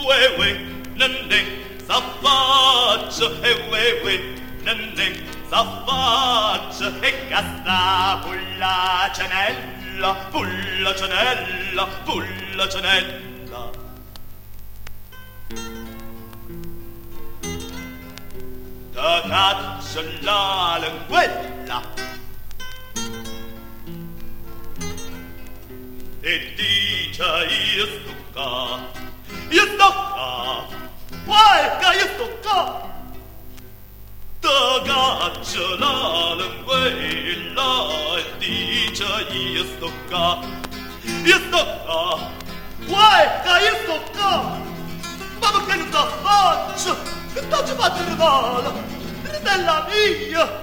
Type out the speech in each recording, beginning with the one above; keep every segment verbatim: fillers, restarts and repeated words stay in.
Ue ue, nenneng, s'affaccia, e ue ue, nenneng, s'affaccia, e casta pulla cenella, pulla cenella, pulla cenella. Da caccia la linguella e dice io sto qua, io sto qua, guarda io sto qua. Da caccia la linguella e dice io sto qua, io sto qua, guarda io sto qua. Ma perché non la faccio? Che faccio fatto il regalo? Della mia!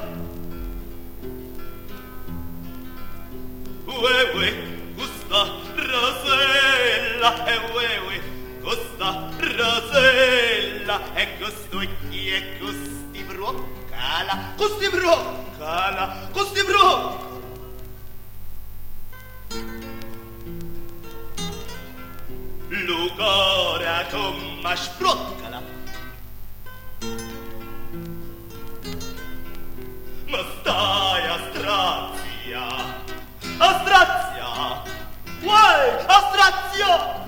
Ue ue, questa rosella, e ue ue, questa rosella, e costui e costi broccala, costi broccala, costi broccala. Lugora come sbroccala, ma stai a strazia, a strazia, uai, a strazia.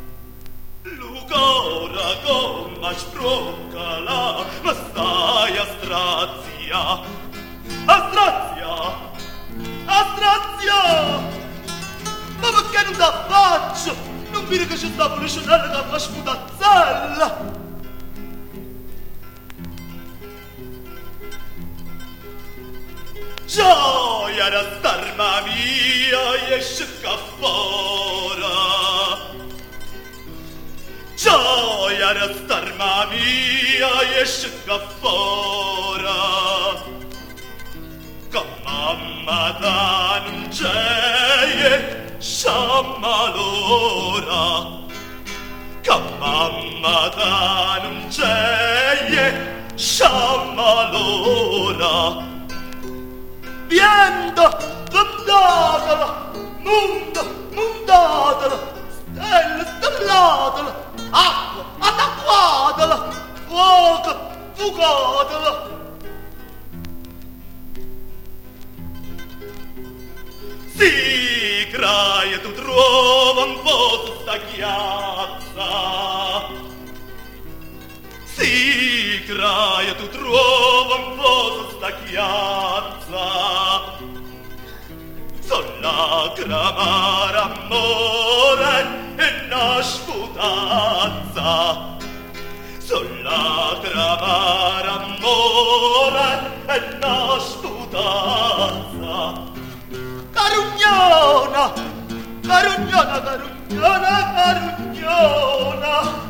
Lugora come sbroccala, ma stai a strazia, a strazia, a strazia. Ma perché non la faccio? Non vedi che c'è sta policionella che fa sputazzella? Gioia da starma mia e scicca fora. Gioia da starma mia e scicca fora. Che mamma da non c'è sciamma l'ora, che mamma da non c'è, sciamma l'ora. Viento, mondatela, mondo, mondatela, stelle, stellatela, acqua, attacquatela, fuoco, fugatela. Si craia tu trova un po' sta chiazza, si craia tu trova un po' sta chiazza, son lacramare amore e na sputazza, son lacramare amore e na sputazza. Carugnona, carugnona, carugnona, carugnona.